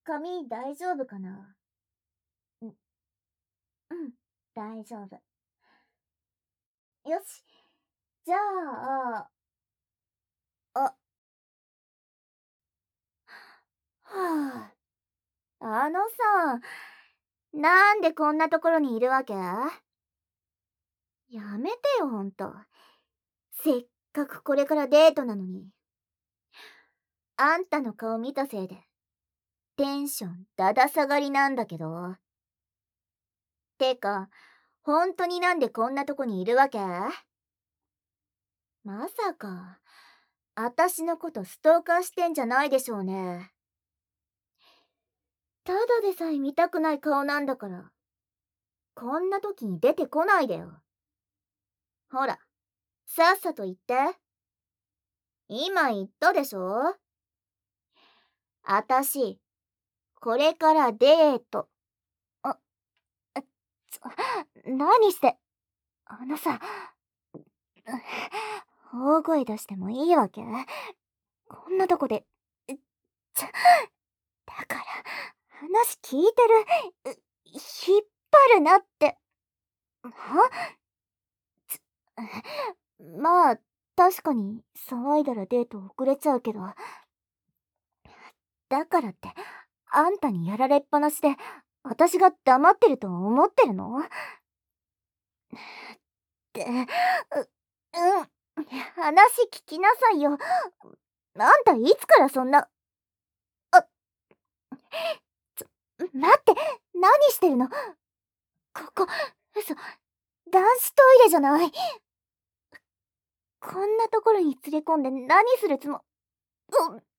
髪大丈夫かな？ん、うん、大丈夫。よし。じゃあ、あ、はさ、なんでこんなところにいるわけ？やめてよ、ほんと。せっかくこれからデートなのに。あんたの顔見たせいで、テンションだだ下がりなんだけど。てか、ほんとになんでこんなとこにいるわけ？まさか、あたしのことストーカーしてんじゃないでしょうね。ただでさえ見たくない顔なんだから、こんな時に出てこないでよ。ほら、さっさと言って。今言ったでしょ？あたし、これからデート。あ、ち何して、あのさ、大声出してもいいわけ？こんなとこで、だから、話聞いてる。引っ張るなって。はまあ、確かに騒いだらデート遅れちゃうけど、だからって、あんたにやられっぱなしで、私が黙ってると思ってるの？うん、話聞きなさいよ。あんたいつからそんな、あ、待って、何してるの？ここ、嘘、男子トイレじゃない。こんなところに連れ込んで何するつも、うっ、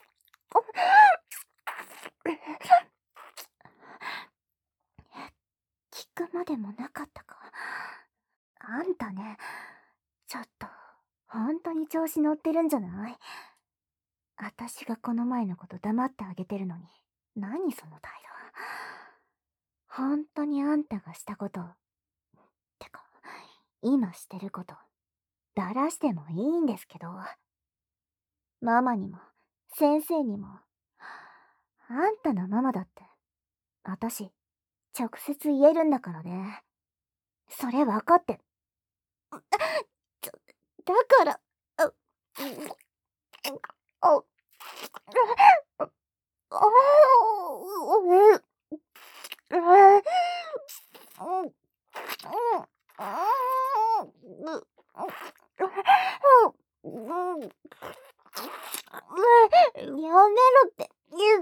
聞くまでもなかったか。あんたね、ちょっと、本当に調子乗ってるんじゃない？あたしがこの前のこと黙ってあげてるのに、何その態度。本当にあんたがしたこと、てか、今してること、だらしてもいいんですけど、ママにも、先生にも、あんたのママだって、あたし、直接言えるんだからね。それ分かって。ちょだから、あ、う、あ、やめろって言って。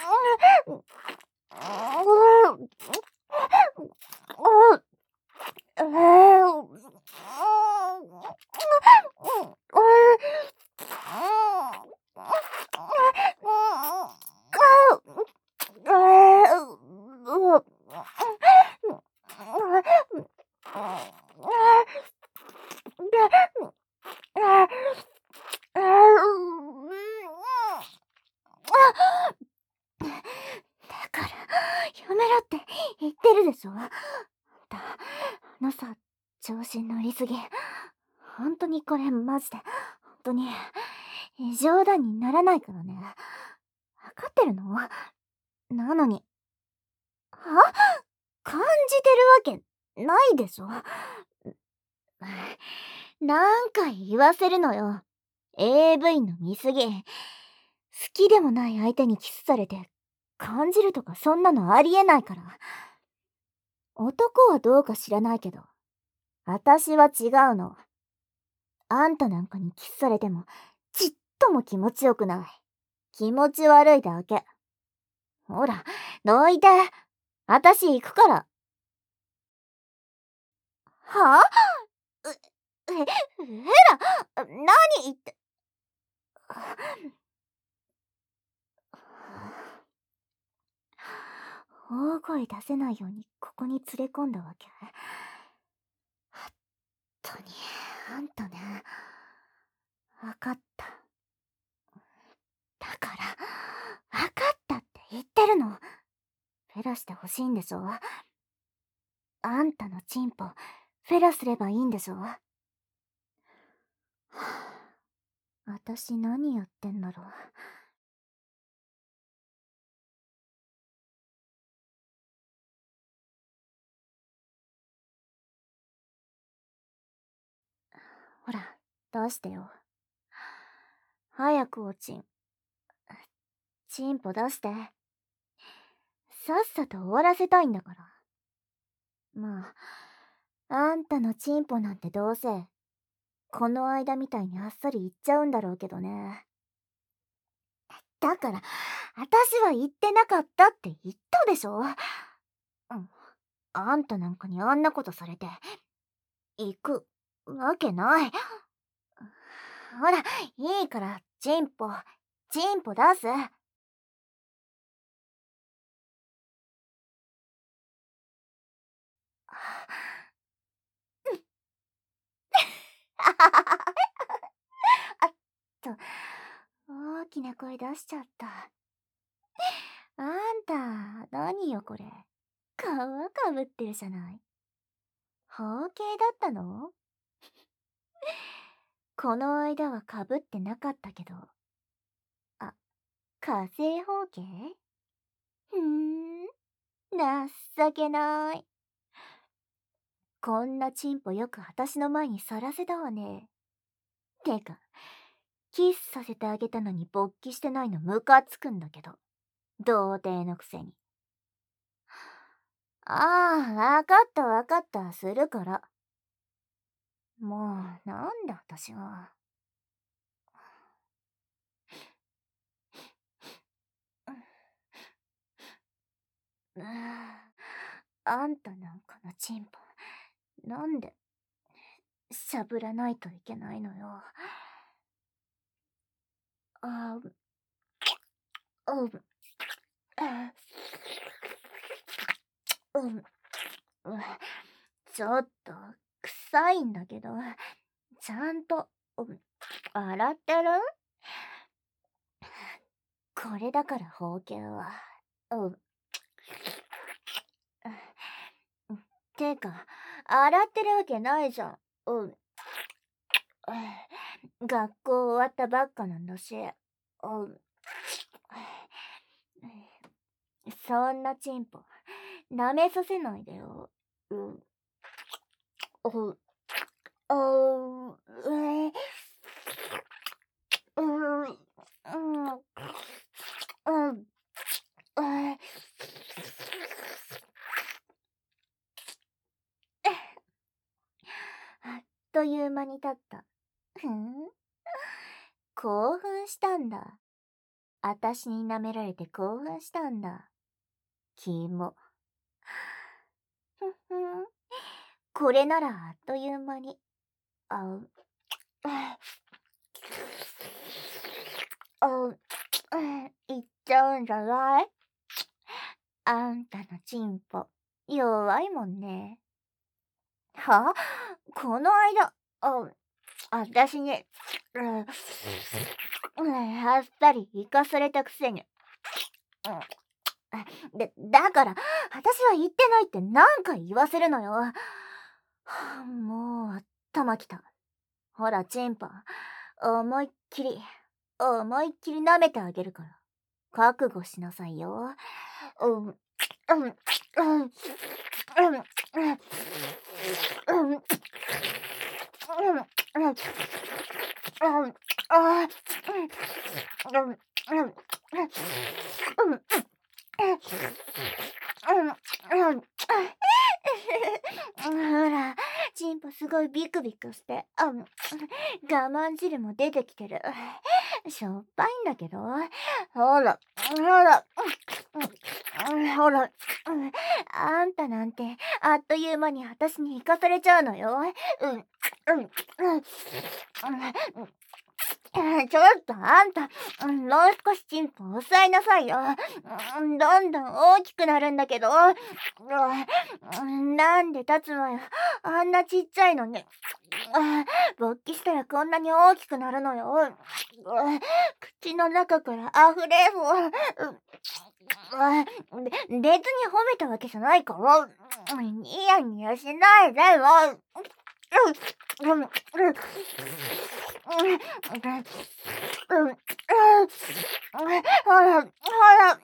だから、やめろって言ってるでしょ。あのさ、調子乗りすぎ。本当にこれマジで、本当に、冗談にならないからね。わかってるの？なのに、は？感じてるわけないでしょ。何回言わせるのよ。AV の見過ぎ。好きでもない相手にキスされて、感じるとかそんなのありえないから。男はどうか知らないけど、私は違うの。あんたなんかにキスされても、ちっとも気持ちよくない。気持ち悪いだけ。ほら、どいて。私行くから。はぁ、ヘラ、何言って。大声出せないようにここに連れ込んだわけ？本当に、あんたね。わかった。だから、わかったって言ってるの。フェラしてほしいんでしょ？あんたのチンポ、フェラすればいいんでしょ？はあ、私何やってんだろう。 ほら、出してよ。早くおちん。チンポ出して。さっさと終わらせたいんだから。まあ、あんたのチンポなんてどうせ、この間みたいにあっさり言っちゃうんだろうけどね。だから、私は言ってなかったって言ったでしょ。うん。あんたなんかにあんなことされて、行くわけない。ほら、いいから、チンポ出す。あっと、大きな声出しちゃった。あんた、何よこれ。皮かぶってるじゃない。包茎だったの？この間はかぶってなかったけど。あ、火星包茎？ふーん、情けない。こんなチンポよく私の前にさらせたわね。てか、キスさせてあげたのに勃起してないのムカつくんだけど。童貞のくせに。ああ、わかったわかった、するから。もう、なんで私は。あんたなんかのチンポ、なんで、しゃぶらないといけないのよ。あ、うん、うん、ちょっと、臭いんだけど、ちゃんと、洗ってる？これだから包茎は。うん。てか、洗ってるわけないじゃん。うん。学校終わったばっかなんだし。うん。そんなチンポ、舐めさせないでよ。うん。うん。あう、え、うん、うん、うん、あっという間に経った。ふん、興奮したんだ。あたしに舐められて興奮したんだ。キモ。ふんふん。これならあっという間に。あう、いっちゃうんじゃない？あんたのチンポ、弱いもんね。は？この間、あたしに、あっさり行かされたくせに。だから、私は言ってないって何回言わせるのよ。もう、頭きた。ほら、チンポ、思いっきり、思いっきり舐めてあげるから。覚悟しなさいよ。うん、うん、うん、うん、うん、うん、うん、ほら、チンポすごいビクビクして、我慢汁も出てきてる。しょっぱいんだけど。ほら、ほら、ほら、あんたなんて、あっという間に私に行かされちゃうのよ。ちょっとあんた、もう少しチンポ抑えなさいよ。どんどん大きくなるんだけど。なんで立つのよ。あんなちっちゃいのに。勃起したらこんなに大きくなるのよ。口の中から溢れ別に褒めたわけじゃないから。ニヤニヤしないでよ。ほら、ほら、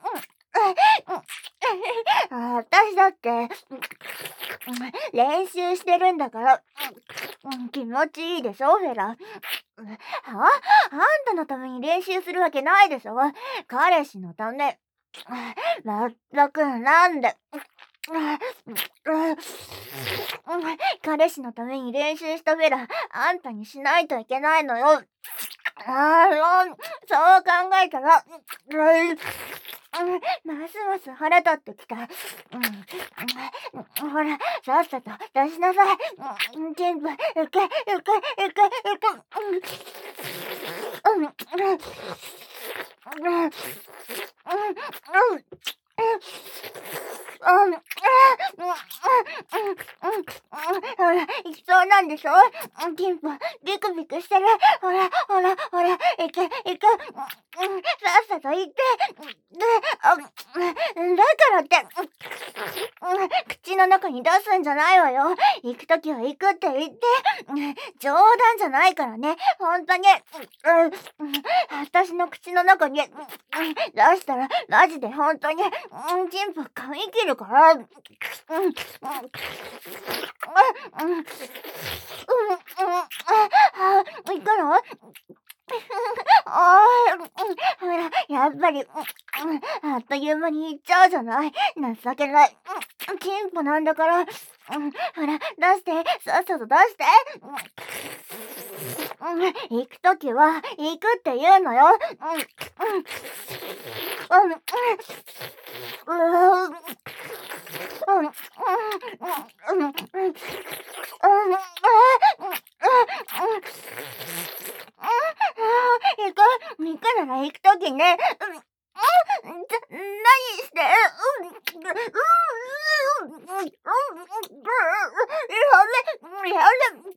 私だって練習してるんだから。 気持ちいいでしょ、フェラ。あんたのために練習するわけないでしょ。彼氏のため。まったく、なんで。彼氏のために練習したフェラ、あんたにしないといけないのよ。そう考えたら、ますます腹立ってきた。ほら、さっさと出しなさい。全部、いけ、いけ、いけ、いけ。ほら、行きそうなんでしょ。テンポ、ビクビクしてる。ほら、いけ、いけ。さっさと行って。だからって、口の中に出すんじゃないわよ。行くときは行くって言って。冗談じゃないからね。ほんとに。私の口の中に出したら、マジでほんとに、チンポ噛み切るから。行くの？ほら、やっぱり、あっという間に行っちゃうじゃない。情けない。チンポなんだから。ほら、出して、さっさと出して。行くときは、行くって言うのよ。行くなら行くときね。何してやめ。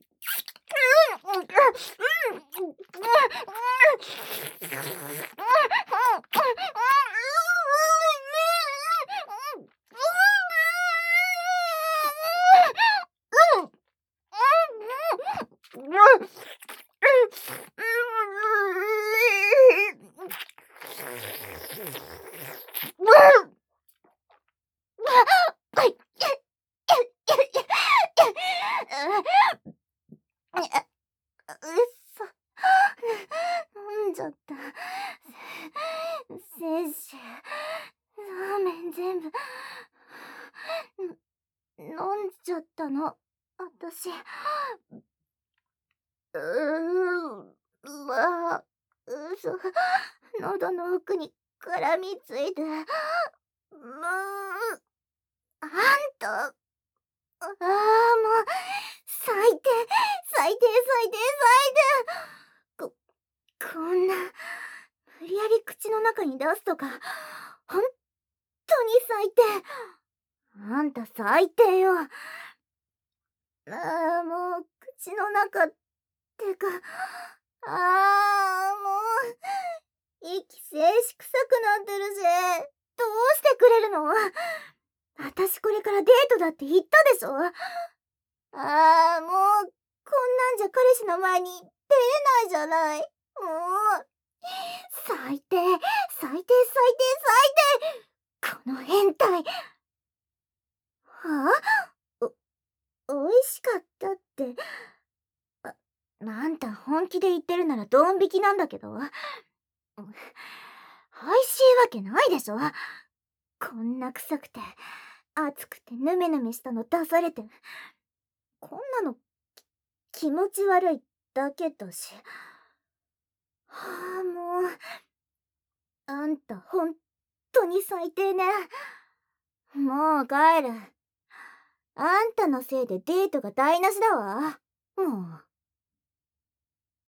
飲んじゃった。摂取、ラーメン全部、飲んじゃったの、私。まあ、嘘、喉の奥に絡みついて。あんた、もう、最低、最低、最低、最低。こんな、無理やり口の中に出すとか、ほんとに最低。あんた最低よ。もう、口の中ってか、もう、息静止臭くなってるし、どうしてくれるの？私これからデートだって言ったでしょ。もう、こんなんじゃ彼氏の前に出れないじゃない。もう、最低、最低、最低、最低。この変態。美味しかったって。あんた本気で言ってるならドン引きなんだけど。美味しいわけないでしょ。こんな臭くて、熱くてヌメヌメしたの出されて。こんなの、気持ち悪いだけだし。もう。あんたほんとに最低ね。もう帰る。あんたのせいでデートが台無しだわ。もう。